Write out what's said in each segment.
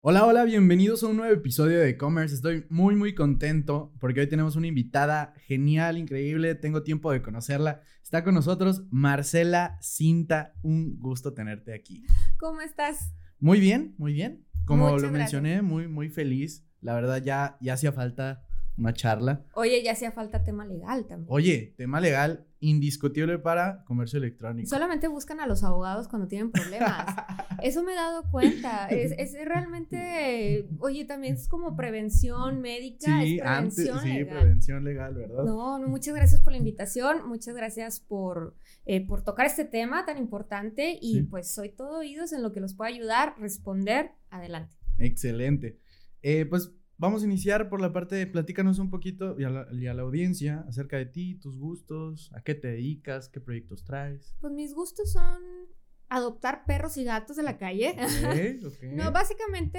Hola, hola, bienvenidos a un nuevo episodio de E-Commerce. Estoy muy contento porque hoy tenemos una invitada genial, increíble. Tengo tiempo de conocerla. Está con nosotros Marcela Cinta. Un gusto tenerte aquí. ¿Cómo estás? Muy bien, muy bien. Como Muchas lo gracias. mencioné, muy feliz. La verdad ya hacía falta una charla. Oye, ya hacía falta tema legal también. Oye, tema legal indiscutible para comercio electrónico. Solamente buscan a los abogados cuando tienen problemas. Eso me he dado cuenta. Es realmente, oye, también es como prevención médica, Sí, es prevención legal. prevención legal, ¿verdad? No, muchas gracias por la invitación, muchas gracias por tocar este tema tan importante y Sí. pues soy todo oídos en lo que los pueda ayudar, responder, adelante. Excelente. Pues vamos a iniciar por la parte de platícanos un poquito y a la audiencia acerca de ti, tus gustos, a qué te dedicas, qué proyectos traes. Pues mis gustos son adoptar perros y gatos de la calle. Ok. No, básicamente,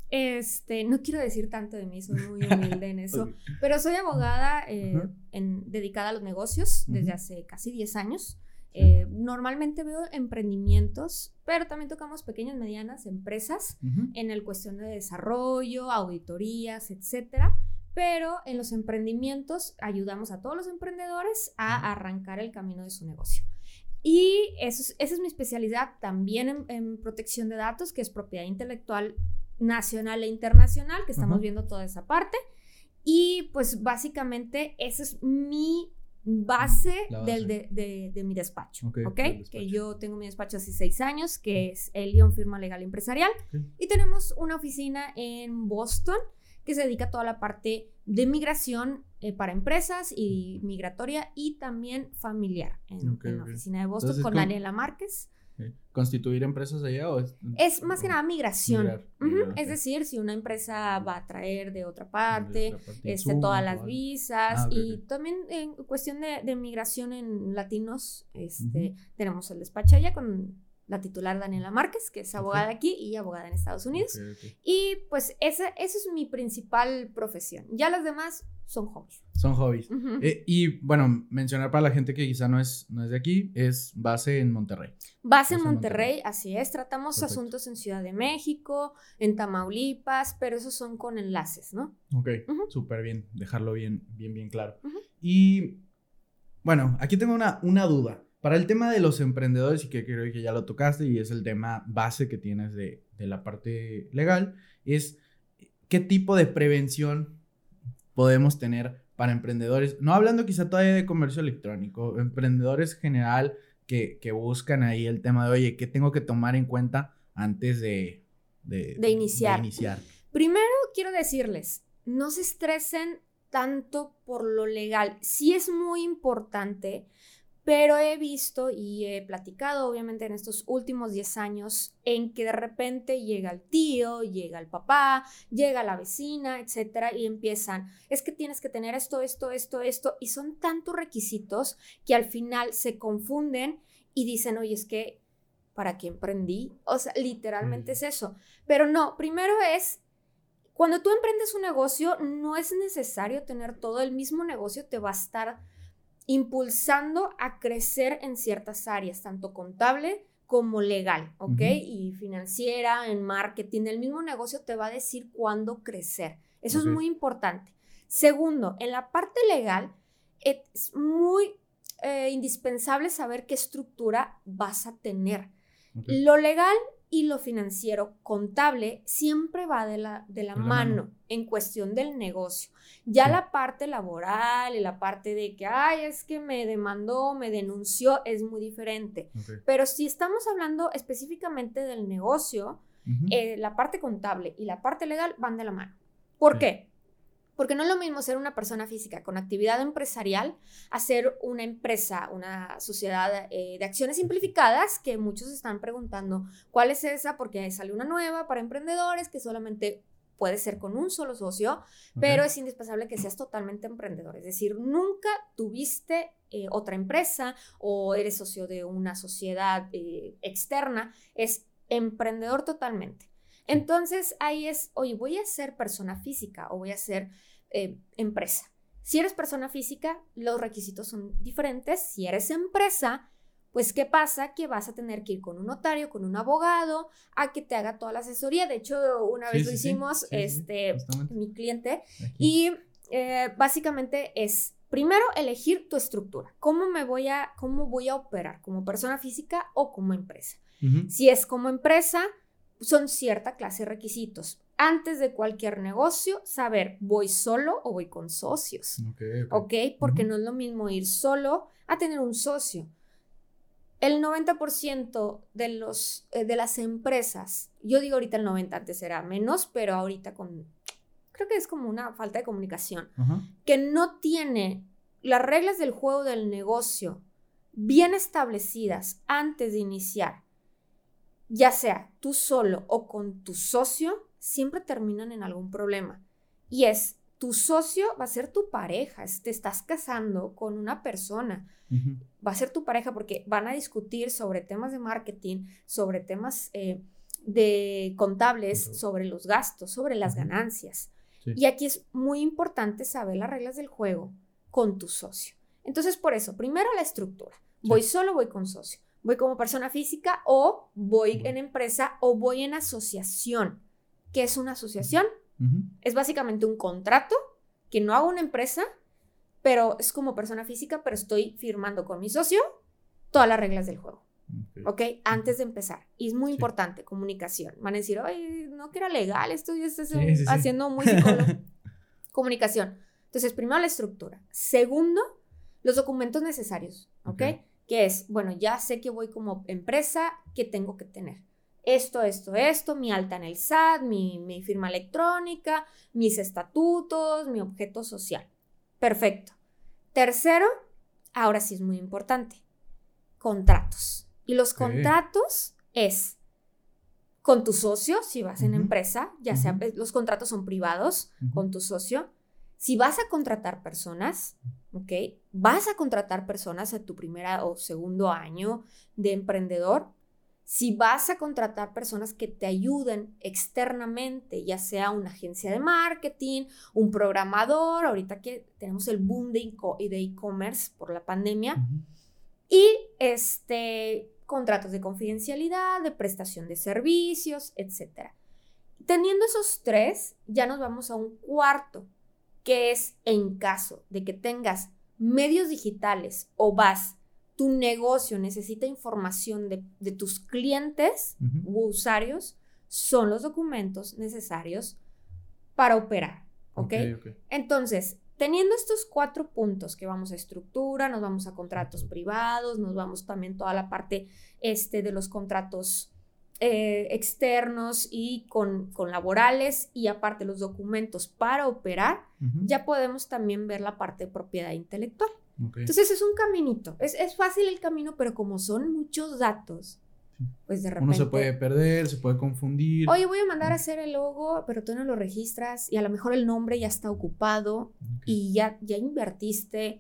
no quiero decir tanto de mí, soy muy humilde en eso, pero soy abogada dedicada a los negocios desde hace casi 10 años. Normalmente veo emprendimientos, pero también tocamos pequeñas, medianas empresas en el cuestión de desarrollo, auditorías, etcétera. Pero en los emprendimientos ayudamos a todos los emprendedores a arrancar el camino de su negocio. Y esa es mi especialidad también en protección de datos, que es propiedad intelectual nacional e internacional, que estamos viendo toda esa parte. Y pues básicamente esa es mi base de mi despacho, ¿okay? Que yo tengo mi despacho hace 6 años, que es Elion Firma Legal Empresarial. Y tenemos una oficina en Boston que se dedica a toda la parte de migración para empresas y migratoria y también familiar en la oficina de Boston. Entonces, con Daniela Márquez. ¿Constituir empresas allá o es más que nada migración? Es decir, si una empresa va a traer de otra parte, todas las visas y también en cuestión de migración en latinos, tenemos el despacho allá con la titular Daniela Márquez, que es abogada aquí y abogada en Estados Unidos. Y pues esa es mi principal profesión. Ya las demás son hobbies. Son hobbies. Y bueno, mencionar para la gente que quizá no es de aquí, es base en Monterrey. Base en Monterrey, así es. Tratamos asuntos en Ciudad de México, en Tamaulipas, pero esos son con enlaces, ¿no? Ok, súper bien, dejarlo bien claro. Y bueno, aquí tengo una duda. Para el tema de los emprendedores, y que creo que ya lo tocaste, y es el tema base que tienes de la parte legal, es qué tipo de prevención podemos tener para emprendedores, no hablando quizá todavía de comercio electrónico, emprendedores en general que buscan ahí el tema de, oye, ¿qué tengo que tomar en cuenta antes de iniciar? Primero quiero decirles, no se estresen tanto por lo legal. Sí es muy importante, pero he visto y he platicado, obviamente, en estos últimos 10 años, en que de repente llega el tío, llega el papá, llega la vecina, etcétera, y empiezan, es que tienes que tener esto, y son tantos requisitos que al final se confunden y dicen, oye, es que, ¿para qué emprendí? O sea, literalmente es eso. Pero no, primero es, cuando tú emprendes un negocio, no es necesario tener todo. El mismo negocio te va a estar impulsando a crecer en ciertas áreas, tanto contable como legal, ¿ok? Y financiera, en marketing. El mismo negocio te va a decir cuándo crecer. Eso es muy importante. Segundo, en la parte legal es muy indispensable saber qué estructura vas a tener. Lo legal y lo financiero contable siempre va de la mano en cuestión del negocio. Ya la parte laboral y la parte de que, es que me demandó, me denunció, es muy diferente. Pero si estamos hablando específicamente del negocio, la parte contable y la parte legal van de la mano. ¿Por qué? Porque no es lo mismo ser una persona física con actividad empresarial a ser una empresa, una sociedad de acciones simplificadas, que muchos están preguntando cuál es esa, porque sale una nueva para emprendedores que solamente puede ser con un solo socio, pero es indispensable que seas totalmente emprendedor. Es decir, nunca tuviste otra empresa o eres socio de una sociedad externa, es emprendedor totalmente. Entonces ahí es, oye, voy a ser persona física o voy a ser empresa. Si eres persona física, los requisitos son diferentes. Si eres empresa, Pues, ¿qué pasa? Que vas a tener que ir con un notario, con un abogado, a que te haga toda la asesoría. De hecho, una vez lo hicimos, mi cliente, Aquí. y básicamente es, primero, elegir tu estructura. ¿Cómo voy a operar? ¿Como persona física o como empresa? Uh-huh. Si es como empresa, son cierta clase de requisitos. Antes de cualquier negocio, saber, ¿voy solo o voy con socios? ¿Ok? Porque no es lo mismo ir solo a tener un socio. El 90% de las empresas, yo digo ahorita el 90%, antes era menos, pero ahorita creo que es como una falta de comunicación, que no tiene las reglas del juego del negocio bien establecidas antes de iniciar, ya sea tú solo o con tu socio, siempre terminan en algún problema. Y es, tu socio va a ser tu pareja, te estás casando con una persona, va a ser tu pareja porque van a discutir sobre temas de marketing, sobre temas de contables, sobre los gastos, sobre las ganancias. Sí. Y aquí es muy importante saber las reglas del juego con tu socio. Entonces, por eso, primero la estructura. Sí. Voy solo, voy con socio. Voy como persona física o voy en empresa o voy en asociación. ¿Qué es una asociación? Es básicamente un contrato que no hago una empresa, pero es como persona física, pero estoy firmando con mi socio todas las reglas del juego. ¿Ok? Antes de empezar. Y es muy importante, comunicación. Van a decir, ay, no que era legal, esto ya estás haciendo muy psicólogo. Comunicación. Entonces, primero la estructura. Segundo, los documentos necesarios. ¿Ok? Que es, bueno, ya sé que voy como empresa, ¿qué tengo que tener? Esto, mi alta en el SAT, mi firma electrónica, mis estatutos, mi objeto social. Perfecto. Tercero, ahora sí es muy importante, contratos. Y los contratos es con tu socio, si vas en empresa, ya sea, los contratos son privados con tu socio. Si vas a contratar personas, ¿ok? Vas a contratar personas en tu primera o segundo año de emprendedor. Si vas a contratar personas que te ayuden externamente, ya sea una agencia de marketing, un programador, ahorita que tenemos el boom de e-commerce por la pandemia, y contratos de confidencialidad, de prestación de servicios, etc. Teniendo esos tres, ya nos vamos a un cuarto, que es en caso de que tengas medios digitales o tu negocio necesita información de tus clientes u usuarios, son los documentos necesarios para operar, ¿ok? Entonces, teniendo estos 4 puntos que vamos a estructura, nos vamos a contratos privados, nos vamos también toda la parte de los contratos externos y con laborales, y aparte los documentos para operar, ya podemos también ver la parte de propiedad intelectual. Entonces es un caminito, es fácil el camino, pero como son muchos datos, pues de repente uno se puede perder, se puede confundir. Oye, voy a mandar a hacer el logo, pero tú no lo registras y a lo mejor el nombre ya está ocupado y ya invertiste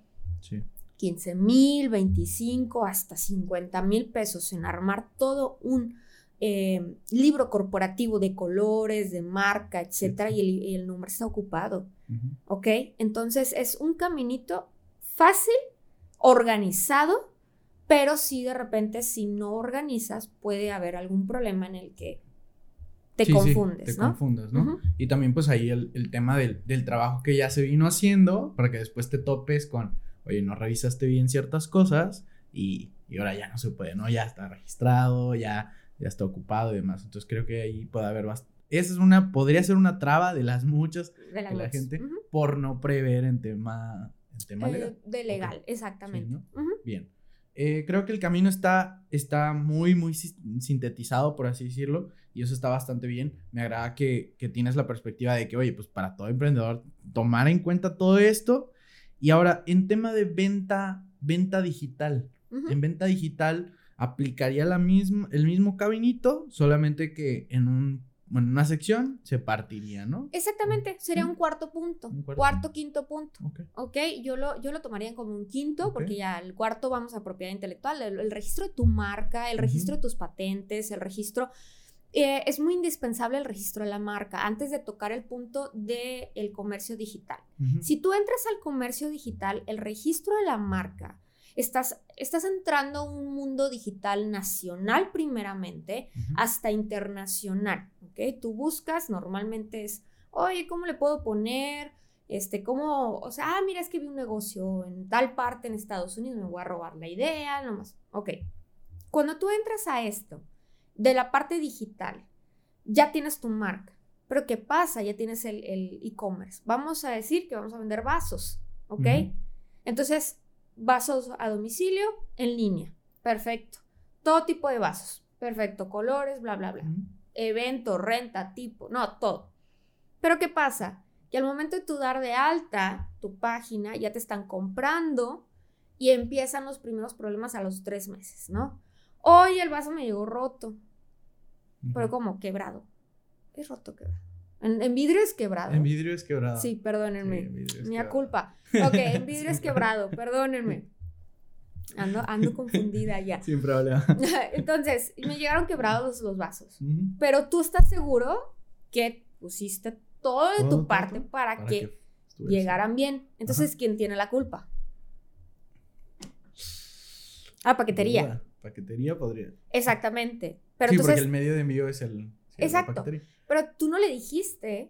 15,000, 25, hasta 50,000 pesos en armar todo un libro corporativo de colores, de marca, etcétera, y el nombre está ocupado. ¿Ok? Entonces es un caminito fácil, organizado, pero sí de repente si no organizas puede haber algún problema en el que te confundes, ¿no? Confundas, ¿no? Y también pues ahí el tema del trabajo que ya se vino haciendo para que después te topes con, oye, no revisaste bien ciertas cosas y ahora ya no se puede, ¿no? Ya está registrado, ya está ocupado y demás. Entonces creo que ahí puede haber podría ser una traba de las muchas de la gente por no prever en tema legal. De legal, exactamente. Sí, ¿no? Bien. Creo que el camino está muy, muy sintetizado, por así decirlo, y eso está bastante bien. Me agrada que tienes la perspectiva de que, oye, pues para todo emprendedor, tomar en cuenta todo esto. Y ahora, en tema de venta digital, en venta digital aplicaría el mismo caminito, solamente que en una sección se partiría, ¿no? Exactamente, sería un cuarto punto, quinto punto. Ok, yo lo tomaría como un quinto, porque ya el cuarto vamos a propiedad intelectual, el registro de tu marca, el registro de tus patentes, el registro, es muy indispensable el registro de la marca, antes de tocar el punto del comercio digital. Si tú entras al comercio digital, el registro de la marca Estás entrando a un mundo digital nacional primeramente, hasta internacional, ¿ok? Tú buscas, normalmente es, oye, ¿cómo le puedo poner? ¿Cómo? O sea, mira, es que vi un negocio en tal parte en Estados Unidos, me voy a robar la idea, nomás. Ok. Cuando tú entras a esto, de la parte digital, ya tienes tu marca. Pero ¿qué pasa? Ya tienes el e-commerce. Vamos a decir que vamos a vender vasos, ¿ok? Entonces, vasos a domicilio, en línea. Perfecto. Todo tipo de vasos. Perfecto. Colores, bla, bla, bla. Evento, renta, tipo. No, todo. Pero ¿qué pasa? Que al momento de tú dar de alta tu página, ya te están comprando y empiezan los primeros problemas a los 3 meses, ¿no? Hoy el vaso me llegó roto. Pero ¿cómo? Quebrado. Es roto, quebrado. En vidrio es quebrado. En vidrio es quebrado. Sí, perdónenme. Sí, Mía culpa. Ok, en vidrio es quebrado, perdónenme. Ando confundida ya. Sin problema. Entonces, me llegaron quebrados los vasos. Pero tú estás seguro que pusiste todo de tu parte para que llegaran bien. Entonces, ¿quién tiene la culpa? Paquetería. Paquetería podría. Exactamente. Pero sí, entonces, porque el medio de envío es el... Sí, exacto. Pero tú no le dijiste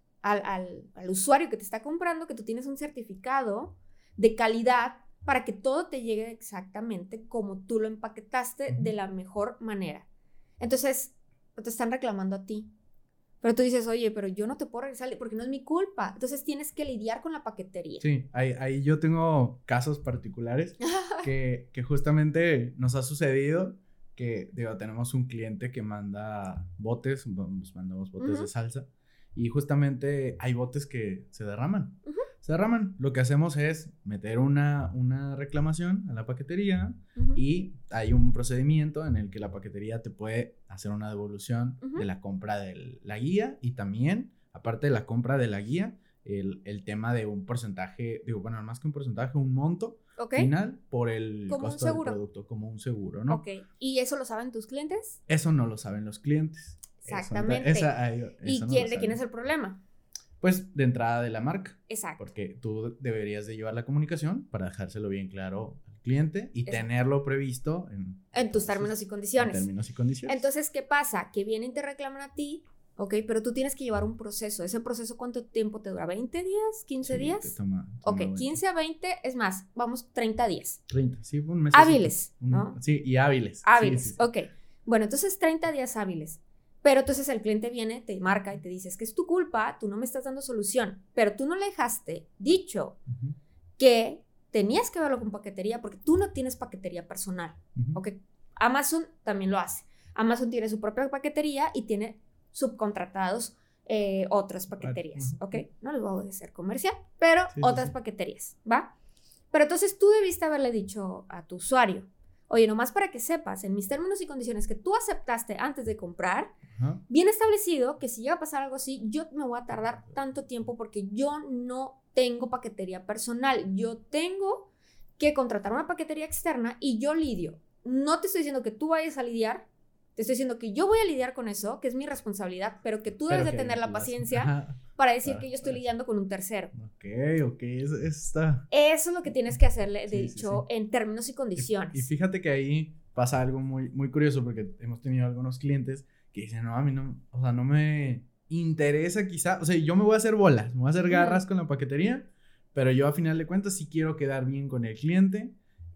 al usuario que te está comprando que tú tienes un certificado de calidad para que todo te llegue exactamente como tú lo empaquetaste de la mejor manera. Entonces, te están reclamando a ti. Pero tú dices, oye, pero yo no te puedo regresar porque no es mi culpa. Entonces tienes que lidiar con la paquetería. Sí, ahí yo tengo casos particulares que justamente nos ha sucedido que, tenemos un cliente que manda botes, mandamos botes de salsa y justamente hay botes que se derraman. Se derraman. Lo que hacemos es meter una reclamación a la paquetería y hay un procedimiento en el que la paquetería te puede hacer una devolución de la compra de la guía y también, aparte de la compra de la guía, el tema de un porcentaje, bueno, más que un porcentaje, un monto final por el costo del producto, como un seguro, ¿no? Ok, ¿y eso lo saben tus clientes? Eso no lo saben los clientes. Exactamente. ¿Y no de quién es el problema? Pues de entrada de la marca. Exacto. Porque tú deberías de llevar la comunicación para dejárselo bien claro al cliente y tenerlo previsto en tus términos y condiciones. En términos y condiciones. Entonces, ¿qué pasa? Que vienen y te reclaman a ti, ¿ok? Pero tú tienes que llevar un proceso. ¿Ese proceso cuánto tiempo te dura? ¿20 días? ¿15 días? Te toma ok, 20. 15 a 20, es más, vamos, 30 días. 30, sí, un mes. Hábiles, ¿no? Sí, y hábiles. Hábiles, sí. Ok. Bueno, entonces 30 días hábiles. Pero entonces el cliente viene, te marca y te dice, es que es tu culpa, tú no me estás dando solución. Pero tú no le dejaste dicho que tenías que verlo con paquetería porque tú no tienes paquetería personal. ¿Ok? Amazon también lo hace. Amazon tiene su propia paquetería y tiene subcontratados otras paqueterías. ¿Ok? No les voy a decir comercial, pero otras paqueterías, ¿va? Pero entonces tú debiste haberle dicho a tu usuario, oye, nomás para que sepas, en mis términos y condiciones que tú aceptaste antes de comprar, bien establecido que si llega a pasar algo así, yo me voy a tardar tanto tiempo porque yo no tengo paquetería personal. Yo tengo que contratar una paquetería externa y yo lidio. No te estoy diciendo que tú vayas a lidiar, te estoy diciendo que yo voy a lidiar con eso, que es mi responsabilidad, pero que tú debes de tener la paciencia para decir que yo estoy lidiando con un tercero. Ok, eso está... Eso es lo que tienes que hacerle, de hecho, en términos y condiciones. Y fíjate que ahí pasa algo muy, muy curioso porque hemos tenido algunos clientes que dicen, no, a mí no, o sea, no me interesa quizá, o sea, yo me voy a hacer bolas, me voy a hacer garras con la paquetería, pero yo a final de cuentas sí quiero quedar bien con el cliente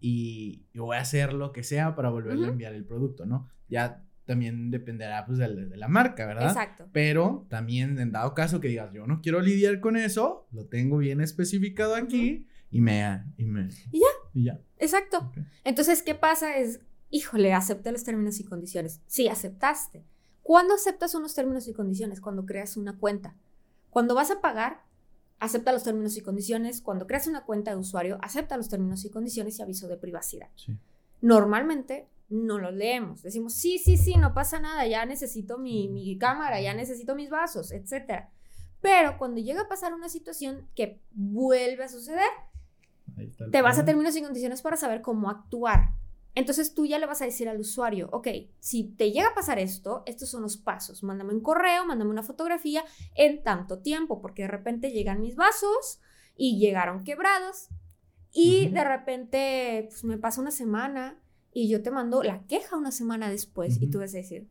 y voy a hacer lo que sea para volverle a enviar el producto, ¿no? Ya también dependerá pues de la marca, ¿verdad? Exacto. Pero también en dado caso que digas, yo no quiero lidiar con eso, lo tengo bien especificado aquí y ya. Exacto. Okay. Entonces, ¿qué pasa? Híjole, acepté los términos y condiciones. Sí, aceptaste. ¿Cuándo aceptas unos términos y condiciones? Cuando creas una cuenta. Cuando vas a pagar, acepta los términos y condiciones. Cuando creas una cuenta de usuario, acepta los términos y condiciones y aviso de privacidad. Sí. Normalmente no los leemos. Decimos, sí, no pasa nada, ya necesito mi cámara, ya necesito mis vasos, etc. Pero cuando llega a pasar una situación que vuelve a suceder, te vas a términos y condiciones para saber cómo actuar. Entonces tú ya le vas a decir al usuario, ok, si te llega a pasar esto, estos son los pasos. Mándame un correo, mándame una fotografía en tanto tiempo, porque de repente llegan mis vasos y llegaron quebrados. Y de repente, pues me pasa una semana y yo te mando la queja una semana después y tú vas a decir...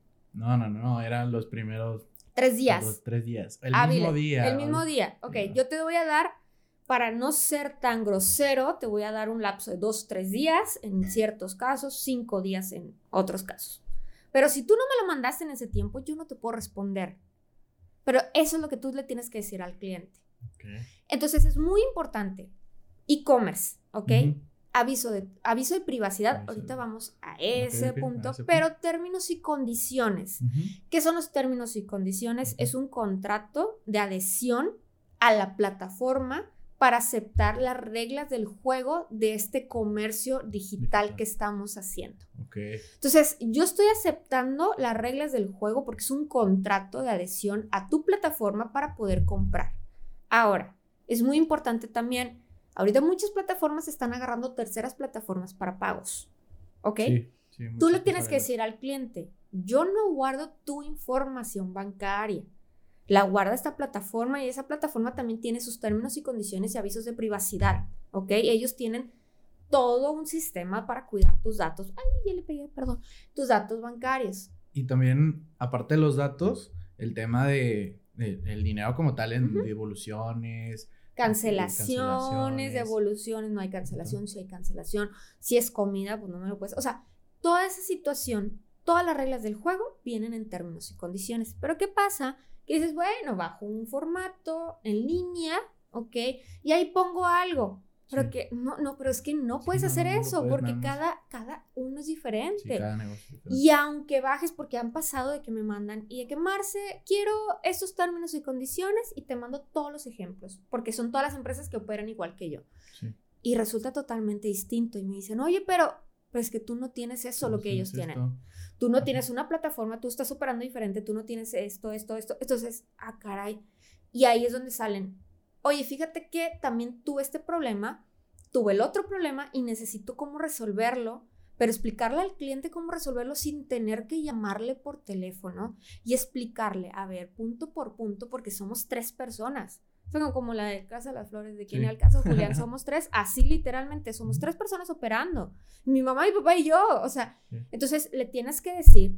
No, eran los primeros... 3 días. Los 3 días. El hábiles, mismo día. El mismo día. Ok, yo te voy a dar, para no ser tan grosero, te voy a dar un lapso de 2-3 días en ciertos casos, 5 días en otros casos. Pero si tú no me lo mandaste en ese tiempo, yo no te puedo responder. Pero eso es lo que tú le tienes que decir al cliente. Okay. Entonces es muy importante. E-commerce, ¿ok? Aviso de privacidad. Ahorita vamos a ese punto. Pero términos y condiciones. ¿Qué son los términos y condiciones? Es un contrato de adhesión a la plataforma para aceptar las reglas del juego de este comercio digital que estamos haciendo. Entonces, yo estoy aceptando las reglas del juego porque es un contrato de adhesión a tu plataforma para poder comprar. Ahora, es muy importante también, ahorita muchas plataformas están agarrando terceras plataformas para pagos, ¿ok? Sí, tú le tienes que decir al cliente, yo no guardo tu información bancaria, la guarda esta plataforma y esa plataforma también tiene sus términos y condiciones y avisos de privacidad, ¿ok? Ellos tienen todo un sistema para cuidar tus datos. Ay, ya le pegué, perdón. Tus datos bancarios. Y también, aparte de los datos, el tema de el dinero como tal en devoluciones. Cancelaciones, devoluciones, no hay cancelación, si hay cancelación. Si es comida, pues no me lo puedes... O sea, toda esa situación, todas las reglas del juego vienen en términos y condiciones. Pero ¿qué pasa? Que dices, bueno, bajo un formato en línea, ¿ok? Y ahí pongo algo. Pero que pero es que no puedes hacer eso porque cada uno es diferente. Sí, cada negocio es diferente. Y aunque bajes, porque han pasado de que me mandan y de que Marce, quiero estos términos y condiciones y te mando todos los ejemplos, porque son todas las empresas que operan igual que yo. Sí. Y resulta totalmente distinto y me dicen, oye, pero es que tú no tienes eso, lo que ellos tienen. Tú no tienes una plataforma, tú estás operando diferente, tú no tienes esto. Entonces, caray. Y ahí es donde salen. Oye, fíjate que también tuve este problema, tuve el otro problema y necesito cómo resolverlo, pero explicarle al cliente cómo resolverlo sin tener que llamarle por teléfono y explicarle, a ver, punto por punto, porque somos 3 personas. Como la de Casa de las Flores, de quien al caso, Julián, somos 3, así literalmente, somos 3 personas operando. Mi mamá, mi papá y yo, o sea, entonces le tienes que decir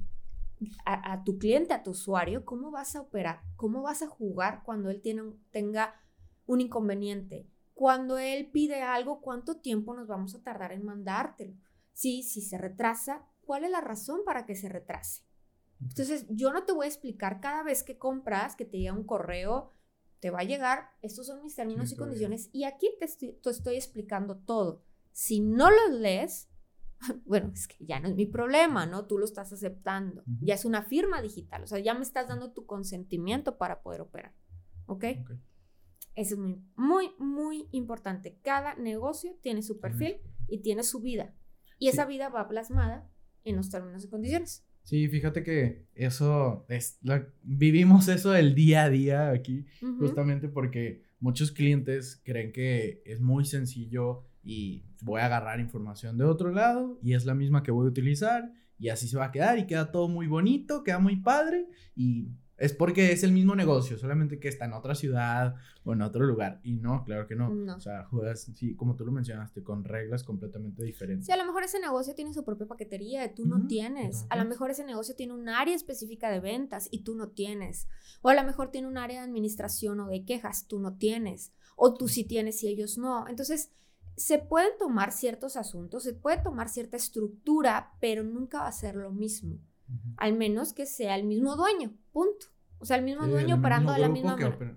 a tu cliente, a tu usuario, cómo vas a operar, cómo vas a jugar cuando él tenga un inconveniente. Cuando él pide algo, ¿cuánto tiempo nos vamos a tardar en mandártelo? Si se retrasa, ¿cuál es la razón para que se retrase? Entonces, yo no te voy a explicar cada vez que compras, que te llega un correo, te va a llegar, estos son mis términos y condiciones, y aquí te estoy explicando todo. Si no los lees, bueno, es que ya no es mi problema, ¿no? Tú lo estás aceptando. Ya es una firma digital, o sea, ya me estás dando tu consentimiento para poder operar, ¿ok? Eso es muy, muy, muy importante. Cada negocio tiene su perfil y tiene su vida. Y esa vida va plasmada en los términos y condiciones. Sí, fíjate que eso vivimos eso el día a día aquí, justamente porque muchos clientes creen que es muy sencillo y voy a agarrar información de otro lado y es la misma que voy a utilizar y así se va a quedar y queda todo muy bonito, queda muy padre y es porque es el mismo negocio, solamente que está en otra ciudad o en otro lugar. Y no, claro que no. O sea, juegas, sí, como tú lo mencionaste, con reglas completamente diferentes. Sí, a lo mejor ese negocio tiene su propia paquetería y tú no tienes. A lo mejor ese negocio tiene un área específica de ventas y tú no tienes. O a lo mejor tiene un área de administración o de quejas, tú no tienes. O tú sí tienes y ellos no. Entonces, se pueden tomar ciertos asuntos, se puede tomar cierta estructura, pero nunca va a ser lo mismo. Al menos que sea el mismo dueño, punto. O sea, el mismo dueño operando de la misma manera.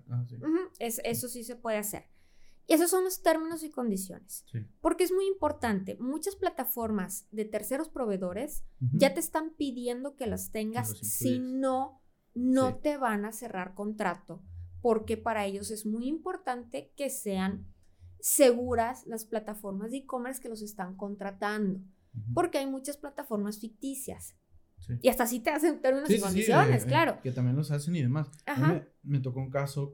Eso sí se puede hacer. Y esos son los términos y condiciones. Porque es muy importante. Muchas plataformas de terceros proveedores ya te están pidiendo que las tengas. Si no te van a cerrar contrato. Porque para ellos es muy importante que sean seguras las plataformas de e-commerce que los están contratando. Porque hay muchas plataformas ficticias. Y hasta así te hacen términos y condiciones, claro. Que también los hacen y demás. Me tocó un caso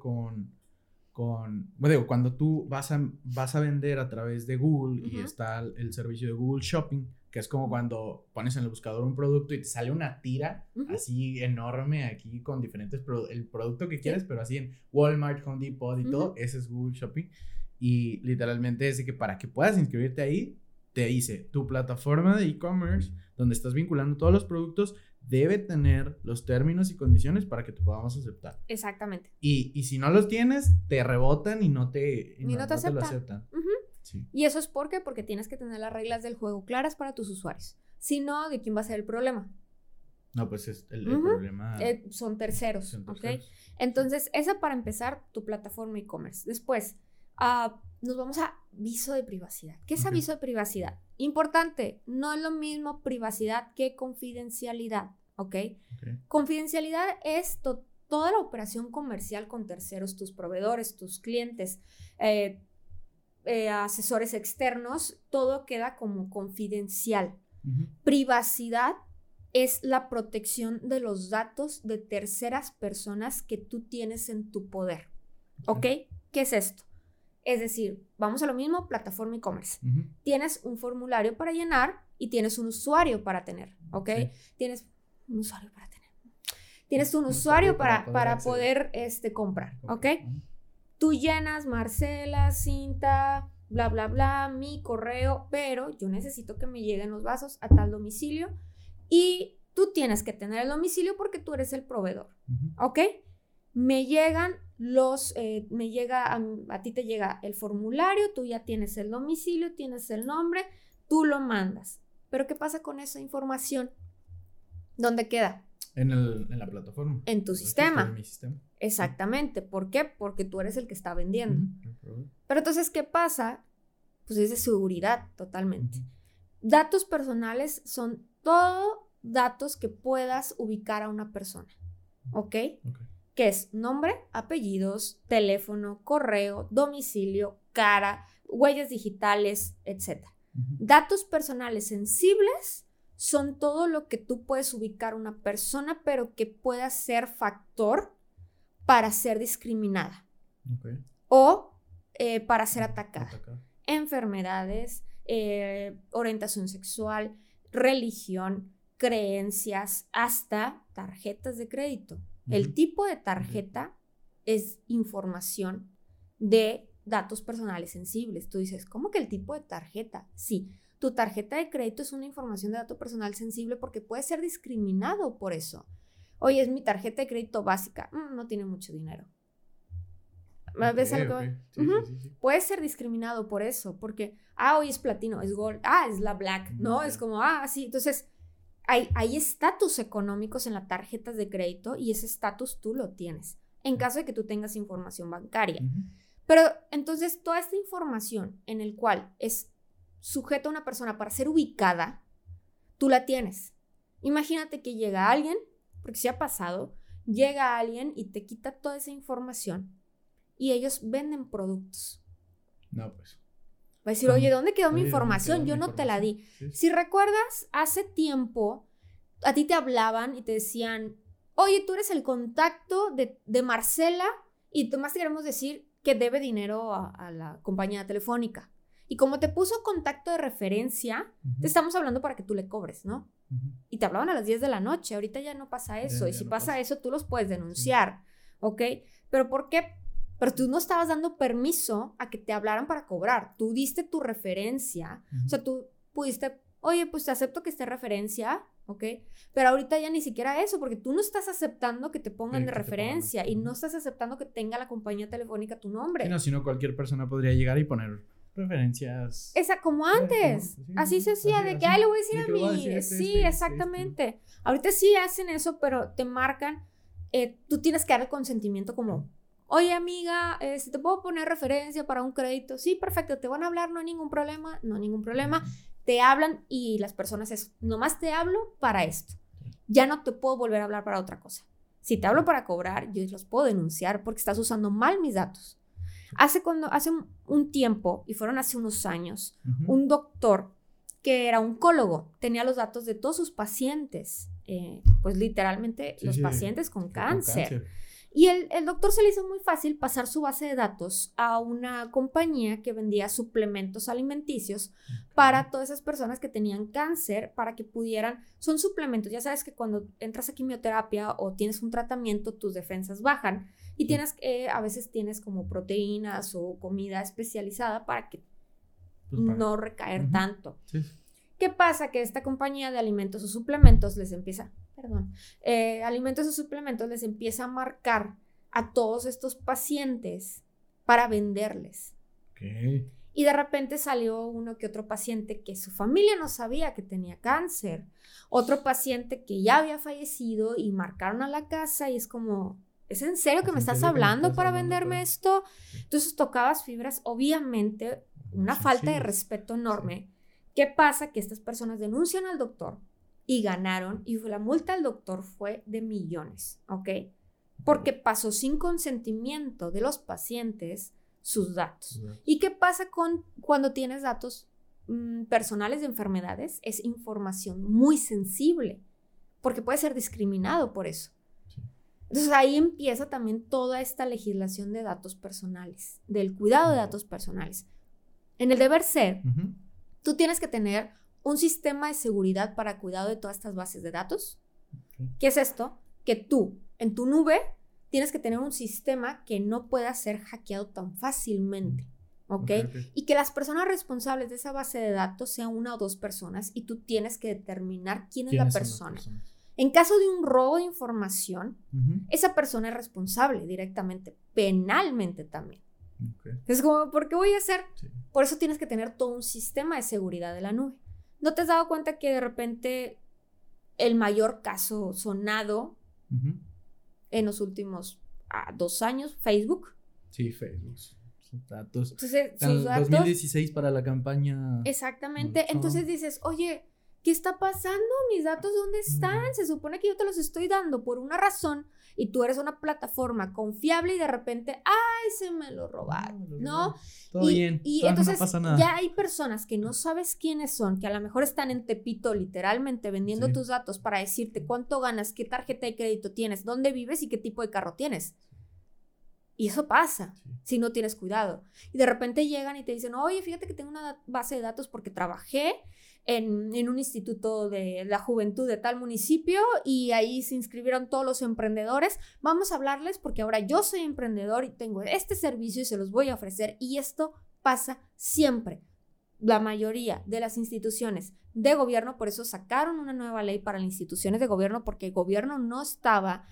bueno, cuando tú vas a vender a través de Google y está el servicio de Google Shopping, que es como cuando pones en el buscador un producto y te sale una tira así enorme aquí con diferentes el producto que quieres, pero así en Walmart, Home Depot y todo, ese es Google Shopping. y literalmente es de que para que puedas inscribirte ahí, te dice, tu plataforma de e-commerce, donde estás vinculando todos los productos, debe tener los términos y condiciones para que te podamos aceptar. Exactamente. Y si no los tienes, te rebotan y no te lo aceptan. Uh-huh. Sí. Y eso es porque tienes que tener las reglas del juego claras para tus usuarios. Si no, ¿de quién va a ser el problema? No, pues es el problema. Son terceros, ¿ok? Entonces, esa para empezar, tu plataforma e-commerce. Después, nos vamos a aviso de privacidad. ¿Qué es aviso de privacidad? Importante, no es lo mismo privacidad que confidencialidad, ¿ok? Confidencialidad es toda la operación comercial con terceros, tus proveedores, tus clientes, asesores externos, todo queda como confidencial. Privacidad es la protección de los datos de terceras personas que tú tienes en tu poder, ¿ok? ¿Qué es esto? Es decir, vamos a lo mismo, plataforma e-commerce. Tienes un formulario para llenar y tienes un usuario para tener, ¿ok? Sí. Tienes un usuario para tener. Tienes un usuario para poder comprar, ¿ok? Tú llenas Marcela, Cinta, bla, bla, bla, mi correo, pero yo necesito que me lleguen los vasos a tal domicilio y tú tienes que tener el domicilio porque tú eres el proveedor, ¿ok? Me llegan a ti te llega el formulario, tú ya tienes el domicilio, tienes el nombre, tú lo mandas. Pero ¿qué pasa con esa información? ¿Dónde queda? En la plataforma. En tu sistema. En mi sistema. Exactamente. ¿Por qué? Porque tú eres el que está vendiendo. Pero entonces, ¿qué pasa? Pues es de seguridad totalmente. Datos personales son todo datos que puedas ubicar a una persona. ¿Ok? Que es nombre, apellidos, teléfono, correo, domicilio, cara, huellas digitales, etc. Datos personales sensibles son todo lo que tú puedes ubicar a una persona, pero que pueda ser factor para ser discriminada o para ser atacada. Enfermedades, orientación sexual, religión, creencias, hasta tarjetas de crédito. El tipo de tarjeta es información de datos personales sensibles. Tú dices, ¿cómo que el tipo de tarjeta? Sí, tu tarjeta de crédito es una información de dato personal sensible porque puede ser discriminado por eso. Oye, es mi tarjeta de crédito básica. No tiene mucho dinero. ¿Ves algo? Sí. Puede ser discriminado por eso, porque, hoy es platino, es gold, es la black, ¿no? Es como, sí. Entonces, hay estatus económicos en las tarjetas de crédito y ese estatus tú lo tienes, en caso de que tú tengas información bancaria. Pero, entonces, toda esta información en el cual es sujeto a una persona para ser ubicada, tú la tienes. Imagínate que llega alguien, porque sí ha pasado, llega alguien y te quita toda esa información y ellos venden productos. No, pues. Va a decir, oye, ¿dónde quedó mi información? Yo no te la di. Sí. Si recuerdas, hace tiempo a ti te hablaban y te decían, oye, tú eres el contacto de Marcela y nomás te queremos decir que debe dinero a la compañía telefónica. Y como te puso contacto de referencia, te estamos hablando para que tú le cobres, ¿no? Y te hablaban a las 10 de la noche. Ahorita ya no pasa eso. Y si pasa eso, tú los puedes denunciar, ¿ok? ¿Pero por qué? Pero tú no estabas dando permiso a que te hablaran para cobrar. Tú diste tu referencia. O sea, tú pudiste, oye, pues te acepto que esté referencia, ¿ok? Pero ahorita ya ni siquiera eso, porque tú no estás aceptando que te pongan de referencia y no estás aceptando que tenga la compañía telefónica tu nombre. Sí, no, sino cualquier persona podría llegar y poner referencias. Como antes. Así se hacía, de que, le voy a decir a mí. Sí, exactamente. Ahorita sí hacen eso, pero te marcan, tú tienes que dar el consentimiento como... Oye, amiga, ¿te puedo poner referencia para un crédito? Sí, perfecto, te van a hablar, no hay ningún problema, Te hablan y las personas nomás te hablo para esto. Ya no te puedo volver a hablar para otra cosa. Si te hablo para cobrar, yo los puedo denunciar porque estás usando mal mis datos. Hace un tiempo, y fueron hace unos años, un doctor que era oncólogo, tenía los datos de todos sus pacientes, pues literalmente pacientes con cáncer. Y el doctor se le hizo muy fácil pasar su base de datos a una compañía que vendía suplementos alimenticios para todas esas personas que tenían cáncer, para que pudieran, son suplementos, ya sabes que cuando entras a quimioterapia o tienes un tratamiento, tus defensas bajan. Y a veces tienes como proteínas o comida especializada para que no recaer tanto. Sí. ¿Qué pasa? Que esta compañía de alimentos o suplementos les empieza, alimentos o suplementos les empieza a marcar a todos estos pacientes para venderles. Okay. Y de repente salió uno que otro paciente que su familia no sabía que tenía cáncer. Otro paciente que ya había fallecido y marcaron a la casa y es como, ¿es en serio que me estás hablando para venderme esto? Entonces tocabas fibras, obviamente, una falta de respeto enorme. ¿Qué pasa? Que estas personas denuncian al doctor y ganaron y la multa al doctor fue de millones, ¿ok? Porque pasó sin consentimiento de los pacientes sus datos. ¿Y qué pasa cuando tienes datos personales de enfermedades? Es información muy sensible porque puede ser discriminado por eso. Sí. Entonces ahí empieza también toda esta legislación de datos personales, del cuidado de datos personales. En el deber ser, tú tienes que tener un sistema de seguridad para cuidado de todas estas bases de datos. ¿Qué es esto? Que tú, en tu nube, tienes que tener un sistema que no pueda ser hackeado tan fácilmente, ¿ok? Y que las personas responsables de esa base de datos sean 1 o 2 personas y tú tienes que determinar quién es la persona. En caso de un robo de información, esa persona es responsable directamente, penalmente también. Es como, ¿por qué voy a hacer? Sí. Por eso tienes que tener todo un sistema de seguridad de la nube. ¿No te has dado cuenta que de repente el mayor caso sonado en los últimos 2 años, Facebook? Sí, Facebook. Sus datos. Entonces, sus datos. 2016 para la campaña. Exactamente. Entonces dices, oye, ¿qué está pasando? ¿Mis datos dónde están? Se supone que yo te los estoy dando por una razón y tú eres una plataforma confiable y de repente, ¡ay, se me lo robaron! ¿No? Todo bien. Y entonces no pasa nada. Ya hay personas que no sabes quiénes son, que a lo mejor están en Tepito literalmente vendiendo tus datos para decirte cuánto ganas, qué tarjeta de crédito tienes, dónde vives y qué tipo de carro tienes. Y eso pasa si no tienes cuidado. Y de repente llegan y te dicen, oye, fíjate que tengo una base de datos porque trabajé en un instituto de la juventud de tal municipio y ahí se inscribieron todos los emprendedores. Vamos a hablarles porque ahora yo soy emprendedor y tengo este servicio y se los voy a ofrecer. Y esto pasa siempre. La mayoría de las instituciones de gobierno, por eso sacaron una nueva ley para las instituciones de gobierno, porque el gobierno no estaba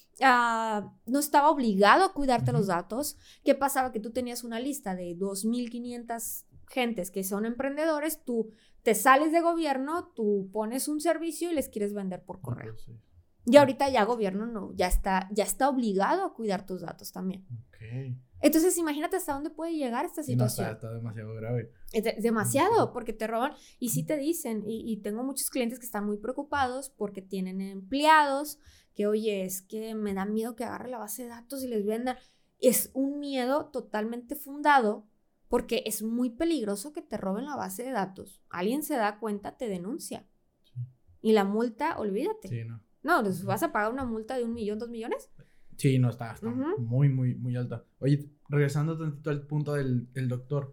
obligado a cuidarte los datos. ¿Qué pasaba? Que tú tenías una lista de 2,500 gentes que son emprendedores, tú te sales de gobierno, tú pones un servicio y les quieres vender por correo. Y ahorita ya gobierno ya está obligado a cuidar tus datos también. Entonces imagínate hasta dónde puede llegar esta situación. No, está demasiado grave. Es demasiado, porque te roban y sí te dicen, y tengo muchos clientes que están muy preocupados porque tienen empleados que, oye, es que me da miedo que agarre la base de datos y les vendan. Es un miedo totalmente fundado porque es muy peligroso que te roben la base de datos. Alguien se da cuenta, te denuncia. Sí. Y la multa, olvídate. Sí, no. No, entonces vas a pagar una multa de 1 millón, 2 millones. Sí, no, está muy, muy, muy alta. Oye, regresando tantito al punto del doctor,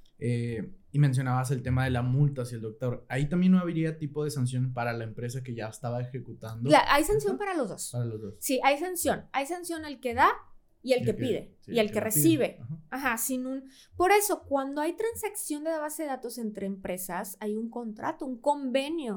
y mencionabas el tema de la multa hacia el doctor. Ahí también no habría tipo de sanción para la empresa que ya estaba ejecutando. Hay sanción para los dos. Para los dos. Sí, hay sanción. Hay sanción al que da y el que pide. Sí, y el que recibe. Ajá, Por eso, cuando hay transacción de base de datos entre empresas, hay un contrato, un convenio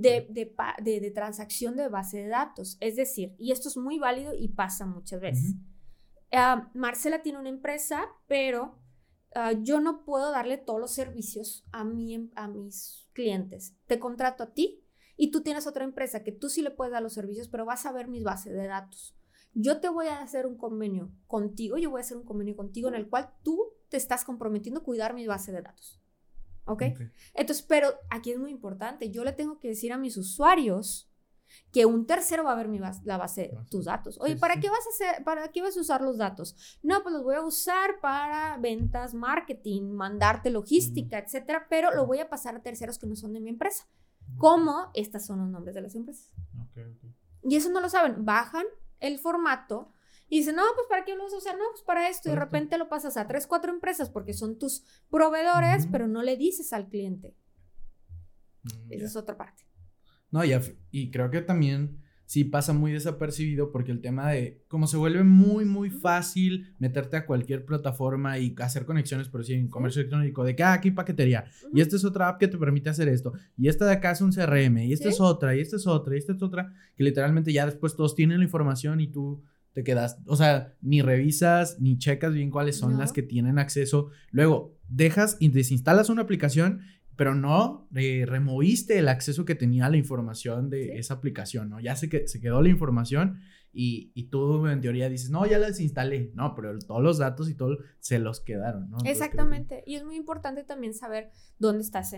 de transacción de base de datos. Es decir, y esto es muy válido y pasa muchas veces. Marcela tiene una empresa, pero yo no puedo darle todos los servicios a mis clientes. Te contrato a ti y tú tienes otra empresa que tú sí le puedes dar los servicios, pero vas a ver mis bases de datos. Yo te voy a hacer un convenio contigo, en el cual tú te estás comprometiendo a cuidar mi base de datos. ¿Ok? Entonces, pero aquí es muy importante, yo le tengo que decir a mis usuarios que un tercero va a ver la base de tus datos. Oye, ¿para qué vas a usar los datos? No, pues los voy a usar para ventas, marketing, mandarte logística, etcétera, pero lo voy a pasar a terceros que no son de mi empresa. ¿Cómo? Estos son los nombres de las empresas. Y eso no lo saben, bajan el formato y dicen, no, pues ¿para qué lo vas a usar? No, pues para esto. Y de repente lo pasas a 3, 4 empresas porque son tus proveedores, pero no le dices al cliente. Esa es otra parte. No, y creo que también sí pasa muy desapercibido porque el tema de como se vuelve muy, muy fácil meterte a cualquier plataforma y hacer conexiones, por decir, en comercio electrónico, de que aquí paquetería, y esta es otra app que te permite hacer esto, y esta de acá es un CRM, y esta es otra, y esta es otra, y esta es otra, que literalmente ya después todos tienen la información y tú te quedas, o sea, ni revisas, ni checas bien cuáles son las que tienen acceso. Luego, dejas y desinstalas una aplicación, pero no removiste el acceso que tenía la información de esa aplicación, ¿no? Ya se quedó la información y tú en teoría dices, no, ya la desinstalé. No, pero todos los datos y todo se los quedaron, ¿no? Entonces, exactamente. Y es muy importante también saber dónde estás,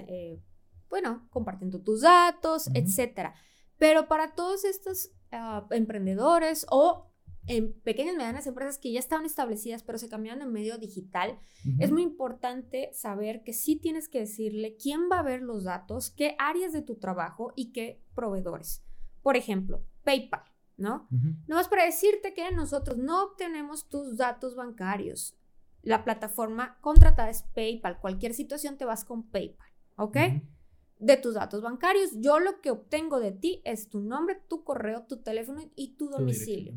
compartiendo tus datos, etcétera. Pero para todos estos emprendedores o en pequeñas y medianas empresas que ya estaban establecidas pero se cambiaron en medio digital, es muy importante saber que sí tienes que decirle quién va a ver los datos, qué áreas de tu trabajo y qué proveedores. Por ejemplo, PayPal, ¿no? No más para decirte que nosotros no obtenemos tus datos bancarios. La plataforma contratada es PayPal. Cualquier situación te vas con PayPal, ¿ok? De tus datos bancarios, yo lo que obtengo de ti es tu nombre, tu correo, tu teléfono y tu domicilio.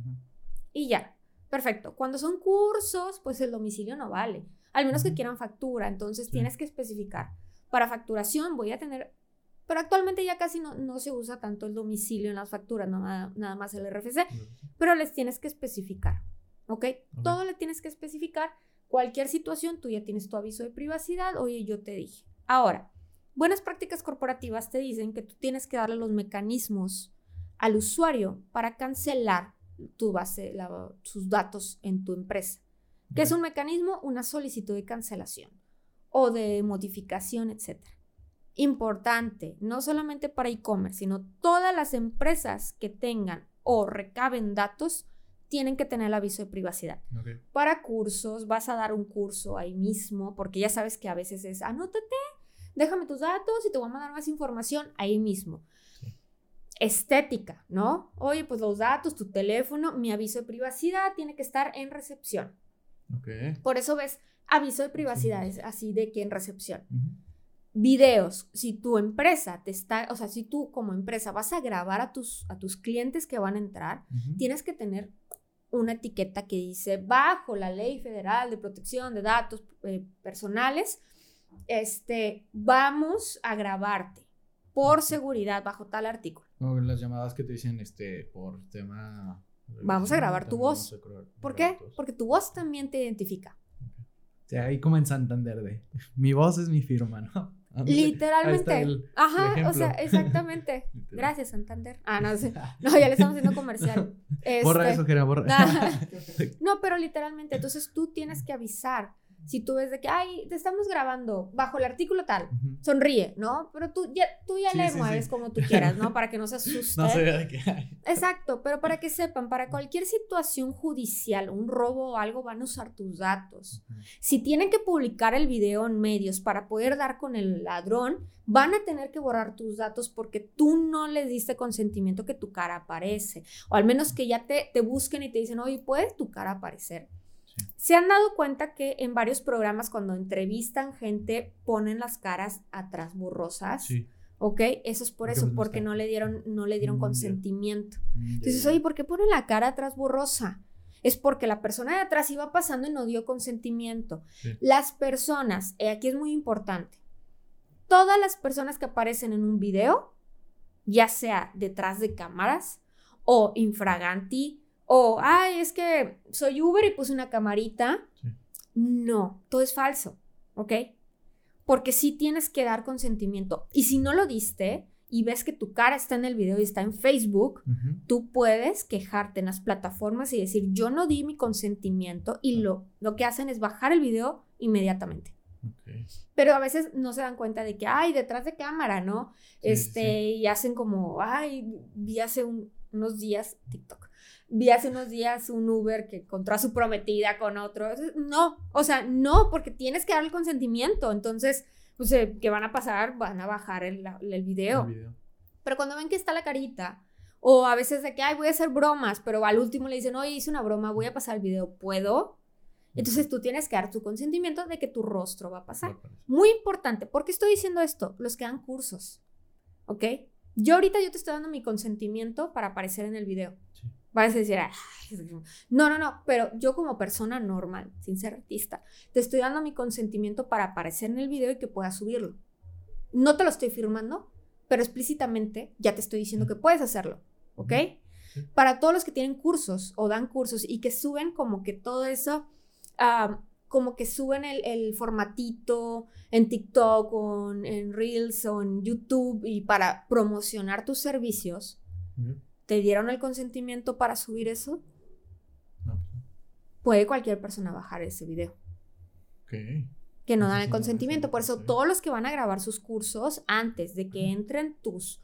Y ya, perfecto. Cuando son cursos, pues el domicilio no vale, al menos que quieran factura, entonces tienes que especificar. Para facturación voy a tener, pero actualmente ya casi no se usa tanto el domicilio en las facturas, nada más el RFC, pero les tienes que especificar, ¿ok? Todo le tienes que especificar. Cualquier situación, tú ya tienes tu aviso de privacidad, oye, yo te dije. Ahora, buenas prácticas corporativas te dicen que tú tienes que darle los mecanismos al usuario para cancelar tu base, sus datos en tu empresa. ¿Qué es un mecanismo? Una solicitud de cancelación o de modificación, etc. Importante, no solamente para e-commerce, sino todas las empresas que tengan o recaben datos tienen que tener el aviso de privacidad. Para cursos, vas a dar un curso ahí mismo, porque ya sabes que a veces es, anótate, déjame tus datos y te voy a mandar más información ahí mismo. Estética, ¿no? Oye, pues los datos, tu teléfono, mi aviso de privacidad tiene que estar en recepción. Por eso ves aviso de privacidad, es así de que en recepción. Videos, si tu empresa si tú como empresa vas a grabar a tus clientes que van a entrar, tienes que tener una etiqueta que dice, bajo la Ley Federal de Protección de Datos Personales, vamos a grabarte por seguridad bajo tal artículo. O las llamadas que te dicen por tema... Vamos a grabar tu voz. ¿Por qué? Porque tu voz también te identifica. O sea, ahí como en Santander mi voz es mi firma, ¿no? Literalmente. Ajá, o sea, exactamente. Gracias, Santander. No sé. No, ya le estamos haciendo comercial. Borra eso, Gera, borra. No, pero literalmente, entonces tú tienes que avisar. Si tú ves de que, te estamos grabando bajo el artículo tal, sonríe, ¿no? Pero tú ya le mueves como tú quieras, ¿no? Para que no se asuste. No se vea de qué hay. Exacto, pero para que sepan, para cualquier situación judicial, un robo o algo, van a usar tus datos. Si tienen que publicar el video en medios para poder dar con el ladrón, van a tener que borrar tus datos porque tú no les diste consentimiento que tu cara aparece. O al menos que ya te busquen y te dicen, oye, ¿puede tu cara aparecer? Se han dado cuenta que en varios programas cuando entrevistan gente ponen las caras atrás borrosas, ¿ok? Eso es por eso, porque no le dieron consentimiento. Entonces, oye, ¿por qué ponen la cara atrás borrosa? Es porque la persona de atrás iba pasando y no dio consentimiento. Las personas, aquí es muy importante, todas las personas que aparecen en un video, ya sea detrás de cámaras o infraganti, o, es que soy Uber y puse una camarita. No, todo es falso, ¿ok? Porque sí tienes que dar consentimiento. Y si no lo diste y ves que tu cara está en el video y está en Facebook, tú puedes quejarte en las plataformas y decir, yo no di mi consentimiento, y lo que hacen es bajar el video inmediatamente. Pero a veces no se dan cuenta de que, detrás de cámara, ¿no? Y hacen como, vi hace unos días TikTok. Vi hace unos días un Uber que encontró a su prometida con otro. No, no, porque tienes que dar el consentimiento. Entonces, pues, ¿qué van a pasar? Van a bajar el video. Pero cuando ven que está la carita, o a veces de que, voy a hacer bromas, pero al último le dicen, oye, hice una broma, voy a pasar el video, ¿puedo? Entonces tú tienes que dar tu consentimiento de que tu rostro va a pasar. Muy importante. ¿Por qué estoy diciendo esto? Los que dan cursos, ¿ok? Yo ahorita te estoy dando mi consentimiento para aparecer en el video. Sí. Vas a decir, no, pero yo como persona normal, sin ser artista, te estoy dando mi consentimiento para aparecer en el video y que puedas subirlo. No te lo estoy firmando, pero explícitamente ya te estoy diciendo que puedes hacerlo, ¿ok? Sí. Para todos los que tienen cursos o dan cursos y que suben como que todo eso, como que suben el formatito en TikTok o en Reels o en YouTube y para promocionar tus servicios, ¿te dieron el consentimiento para subir eso? No. Puede cualquier persona bajar ese video. Okay. Que no dan el consentimiento. Por eso todos los que van a grabar sus cursos, antes de que entren tus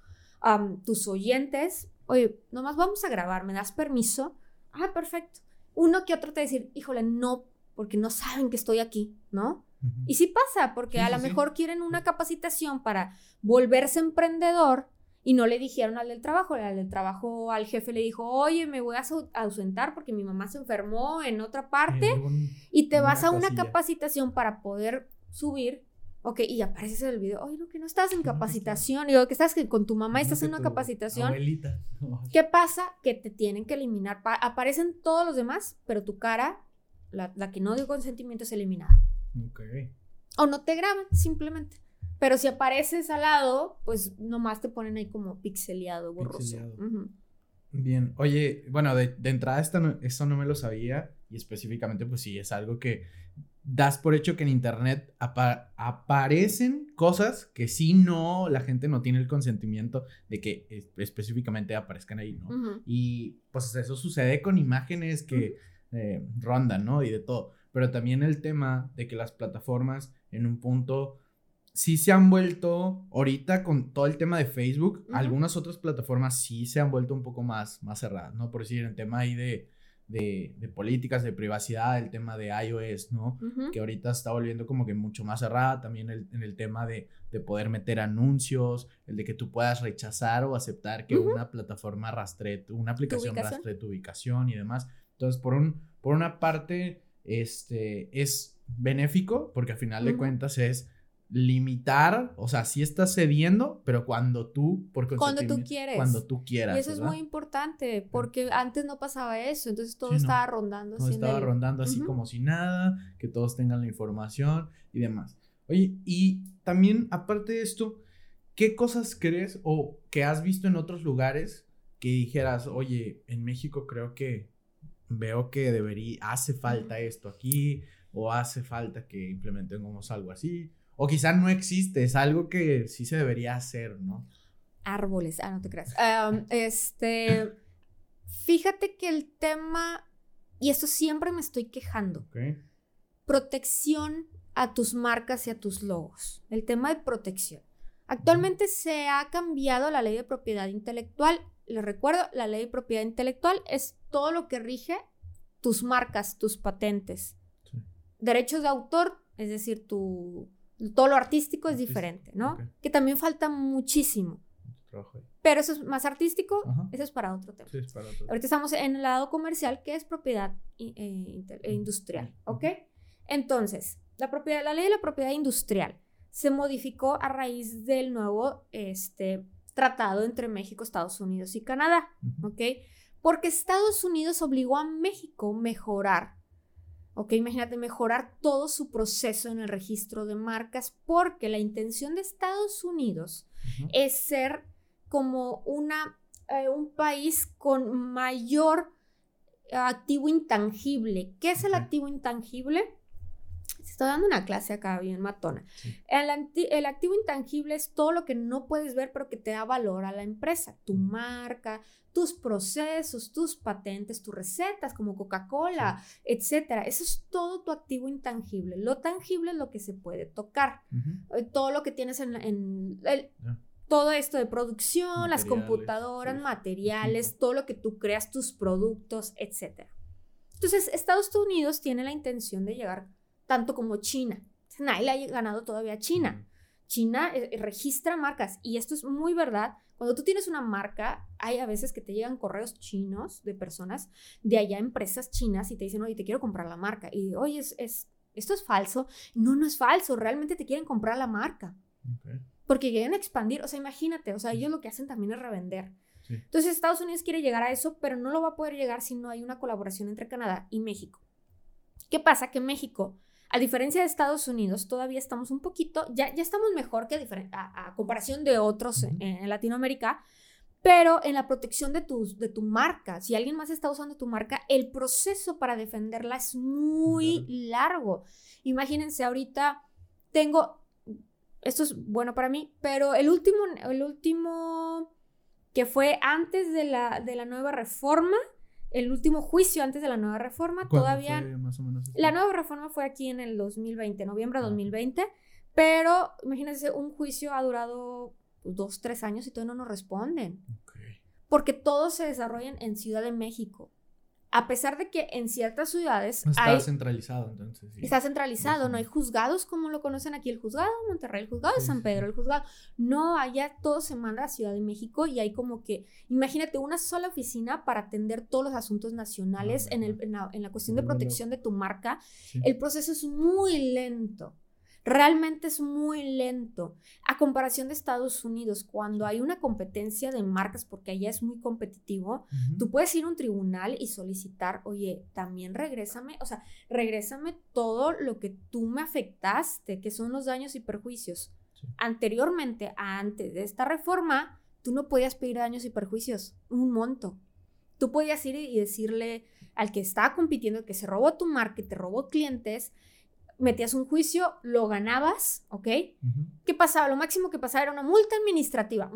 oyentes, oye, nomás vamos a grabar, ¿me das permiso? Ah, perfecto. Uno que otro te decir, híjole, no, porque no saben que estoy aquí, ¿no? Uh-huh. Y sí pasa, porque a lo mejor quieren una capacitación para volverse emprendedor y no le dijeron al del trabajo. Al jefe le dijo, oye, me voy a ausentar porque mi mamá se enfermó en otra parte y te vas a una capacitación para poder subir. Ok, y apareces en el video, oye, no, que no estás en capacitación, digo, que estás con tu mamá y estás en una capacitación. Abuelita. ¿Qué pasa? Que te tienen que eliminar. Aparecen todos los demás, pero tu cara, la que no dio consentimiento, es eliminada. Ok. O no te graban, simplemente. Pero si apareces al lado, pues nomás te ponen ahí como pixeleado, borroso. Uh-huh. Bien, oye, bueno, de entrada esto no me lo sabía y específicamente pues sí, es algo que das por hecho que en internet aparecen cosas que sí no, la gente no tiene el consentimiento de que específicamente aparezcan ahí, ¿no? Uh-huh. Y pues eso sucede con imágenes que rondan, ¿no? Y de todo, pero también el tema de que las plataformas en un punto sí se han vuelto, ahorita con todo el tema de Facebook, uh-huh, algunas otras plataformas sí se han vuelto un poco más cerradas, ¿no? Por decir, el tema ahí de políticas de privacidad, el tema de iOS, ¿no? Uh-huh. Que ahorita está volviendo como que mucho más cerrada, también en el tema de poder meter anuncios, el de que tú puedas rechazar o aceptar que uh-huh, una plataforma una aplicación rastree tu ubicación y demás. Entonces, por una parte, es benéfico, porque al final uh-huh de cuentas es limitar, o sea, sí estás cediendo, pero cuando tú quieras. Y eso, ¿verdad?, es muy importante, porque antes no pasaba eso, entonces todo estaba rondando. Todo estaba rondando así uh-huh como si nada, que todos tengan la información y demás. Oye, y también, aparte de esto, ¿qué cosas crees o que has visto en otros lugares que dijeras, oye, en México creo que veo que hace falta esto aquí, o hace falta que implementemos algo así? O quizá no existe, es algo que sí se debería hacer, ¿no? Árboles, no te creas. Fíjate que el tema, y esto siempre me estoy quejando, okay, protección a tus marcas y a tus logos. El tema de protección. Actualmente se ha cambiado la ley de propiedad intelectual. Les recuerdo, la ley de propiedad intelectual es todo lo que rige tus marcas, tus patentes. Sí. Derechos de autor, es decir, todo lo artístico es diferente, ¿no? Okay. Que también falta muchísimo. Pero eso es más artístico, uh-huh, eso es para otro tema. Sí, es para otro. Ahorita estamos en el lado comercial, que es propiedad industrial, ¿ok? Entonces, la ley de la propiedad industrial se modificó a raíz del nuevo tratado entre México, Estados Unidos y Canadá, uh-huh, ¿ok? Porque Estados Unidos obligó a México a mejorar. Ok, imagínate, mejorar todo su proceso en el registro de marcas, porque la intención de Estados Unidos uh-huh es ser como un país con mayor activo intangible. ¿Qué es el activo intangible? Estoy dando una clase acá bien matona. Sí. El activo intangible es todo lo que no puedes ver, pero que te da valor a la empresa. Tu marca, tus procesos, tus patentes, tus recetas como Coca-Cola, sí, etcétera. Eso es todo tu activo intangible. Lo tangible es lo que se puede tocar. Uh-huh. Todo lo que tienes todo esto de producción, materiales, las computadoras, sí, materiales, todo lo que tú creas, tus productos, etcétera. Entonces, Estados Unidos tiene la intención de llegar tanto como China. Nadie le ha ganado todavía a China. China registra marcas, y esto es muy verdad. Cuando tú tienes una marca, hay a veces que te llegan correos chinos de personas de allá, empresas chinas, y te dicen, oye, te quiero comprar la marca. Y oye, ¿esto es falso? No es falso, realmente te quieren comprar la marca. Okay. porque quieren expandir, o sea, imagínate, o sea, ellos lo que hacen también es revender. Sí. Entonces Estados Unidos quiere llegar a eso, pero no lo va a poder llegar si no hay una colaboración entre Canadá y México. ¿Qué pasa? Que México, a diferencia de Estados Unidos, todavía estamos un poquito, ya estamos mejor que a comparación de otros en Latinoamérica, pero en la protección de tu marca, si alguien más está usando tu marca, el proceso para defenderla es muy largo. Imagínense, ahorita esto es bueno para mí, pero el último que fue antes de la nueva reforma, el último juicio antes de la nueva reforma, todavía... Fue más o menos la nueva reforma fue aquí en el 2020, noviembre de 2020, pero imagínense, un juicio ha durado 2-3 años y todavía no nos responden. Okay. Porque todos se desarrollan en Ciudad de México. A pesar de que en ciertas ciudades está centralizado, entonces. Sí. Está centralizado, sí. No hay juzgados como lo conocen aquí, el juzgado de Monterrey, el juzgado de San Pedro, el juzgado. No, allá todo se manda a Ciudad de México y hay como que, imagínate, una sola oficina para atender todos los asuntos nacionales en la cuestión de protección de tu marca. Sí. El proceso es muy lento. Realmente es muy lento. A comparación de Estados Unidos, cuando hay una competencia de marcas, porque allá es muy competitivo, tú puedes ir a un tribunal y solicitar, oye, también regrésame todo lo que tú me afectaste, que son los daños y perjuicios. Sí. Anteriormente, antes de esta reforma, tú no podías pedir daños y perjuicios, un monto. Tú podías ir y decirle al que estaba compitiendo, que se robó tu marca, te robó clientes, metías un juicio, lo ganabas, ¿ok? ¿Qué pasaba? Lo máximo que pasaba era una multa administrativa.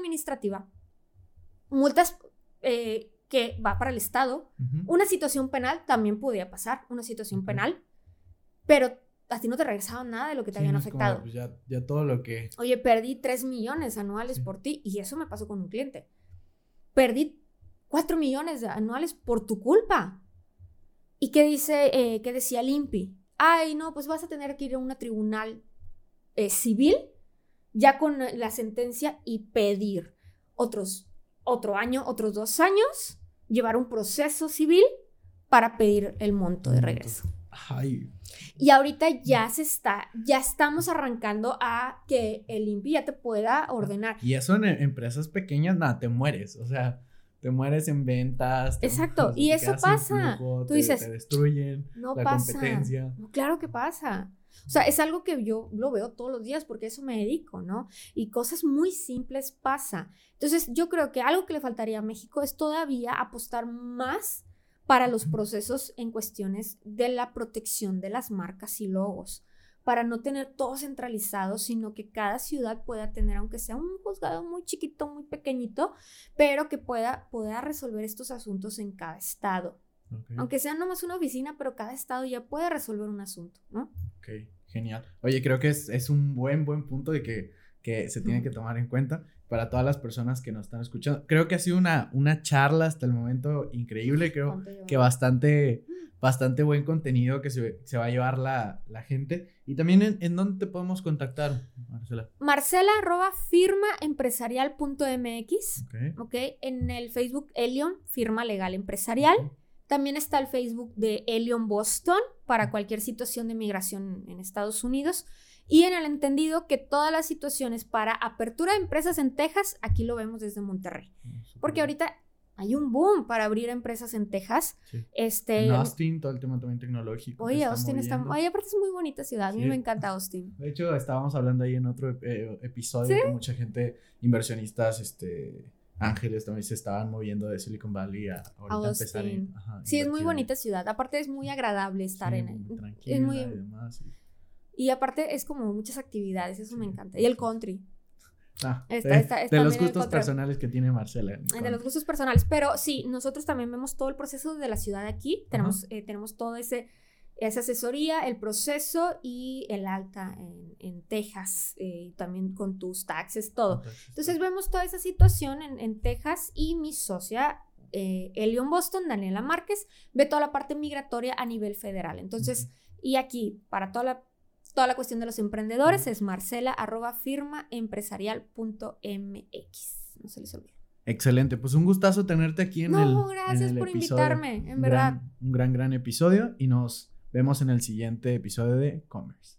Multas que va para el Estado. Una situación penal también podía pasar, una situación penal, pero a ti no te regresaban nada de lo que te habían afectado. Como, pues ya todo lo que... Oye, perdí 3 millones anuales por ti, y eso me pasó con un cliente. Perdí 4 millones anuales por tu culpa. ¿Y qué decía el INPI? Ay, no, pues vas a tener que ir a un tribunal civil ya con la sentencia y pedir otro año, otros 2 años, llevar un proceso civil para pedir el monto de regreso. Ay. Y ahorita ya estamos arrancando a que el INPI ya te pueda ordenar. Y eso en empresas pequeñas, nada, te mueres, o sea... Te mueres en ventas. Exacto, y eso pasa. Tú dices, te destruyen, no la pasa. Competencia. No, claro que pasa. O sea, es algo que yo lo veo todos los días porque a eso me dedico, ¿no? Y cosas muy simples pasa. Entonces, yo creo que algo que le faltaría a México es todavía apostar más para los procesos en cuestiones de la protección de las marcas y logos, para no tener todo centralizado, sino que cada ciudad pueda tener, aunque sea un juzgado muy chiquito, muy pequeñito, pero que pueda resolver estos asuntos en cada estado. Okay. Aunque sea nomás una oficina, pero cada estado ya puede resolver un asunto, ¿no? Ok, genial. Oye, creo que es un buen punto de que se tiene que tomar en cuenta para todas las personas que nos están escuchando. Creo que ha sido una charla hasta el momento increíble, creo que bastante buen contenido que se va a llevar la gente. Y también, ¿en dónde te podemos contactar, Marcela? Marcela@firmaempresarial.mx. Okay. En el Facebook Elion, Firma Legal Empresarial. Okay. También está el Facebook de Elion Boston para cualquier situación de migración en Estados Unidos. Y en el entendido que todas las situaciones para apertura de empresas en Texas, aquí lo vemos desde Monterrey. Porque ahorita... hay un boom para abrir empresas en Texas. Sí. En Austin, todo el tema también tecnológico. Oye, Austin está... Oye, aparte es muy bonita ciudad. Sí. A mí me encanta Austin. De hecho, estábamos hablando ahí en otro episodio que mucha gente, inversionistas, ángeles también se estaban moviendo de Silicon Valley a Austin. Sí, es muy bonita ciudad. Aparte es muy agradable estar en ahí. Tranquila es muy... y demás. Y aparte es como muchas actividades. Eso me encanta. Y el country. De los gustos personales que tiene Marcela. De los gustos personales, pero sí, nosotros también vemos todo el proceso de la ciudad aquí, tenemos todo esa asesoría, el proceso y el alta en Texas, también con tus taxes, todo. Entonces vemos toda esa situación en Texas y mi socia, Elion Boston, Daniela Márquez, ve toda la parte migratoria a nivel federal. Entonces, y aquí, para toda la cuestión de los emprendedores es marcela@firmaempresarial.mx. No se les olvide. Excelente, pues un gustazo tenerte aquí gracias por invitarme, en verdad. Un gran episodio y nos vemos en el siguiente episodio de Commerce.